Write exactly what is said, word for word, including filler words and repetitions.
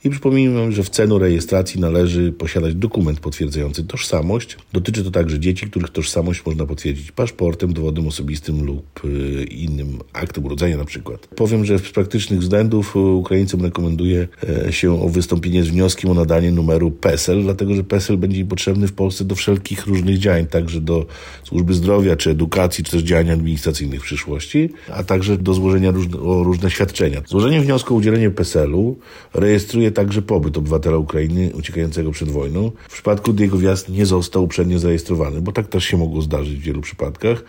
I przypominam, że w celu rejestracji należy posiadać dokument potwierdzający tożsamość. Dotyczy to także dzieci, których tożsamość można potwierdzić paszportem, dowodem osobistym lub innym aktem urodzenia na przykład. Powiem, że z praktycznych względów Ukraińcom rekomenduję się o wystąpienie z wnioskiem o nadanie numeru PESEL, dlatego że PESEL będzie im potrzebny w Polsce do wszelkich różnych działań, także do służby zdrowia, czy edukacji, czy też działań administracyjnych w przyszłości, a także do złożenia różne, o różne świadczenia. Złożenie wniosku o udzielenie PESEL-u rejestruje także pobyt obywatela Ukrainy uciekającego przed wojną, w przypadku gdy jego wjazd nie został uprzednio zarejestrowany, bo tak też się mogło zdarzyć w wielu przypadkach.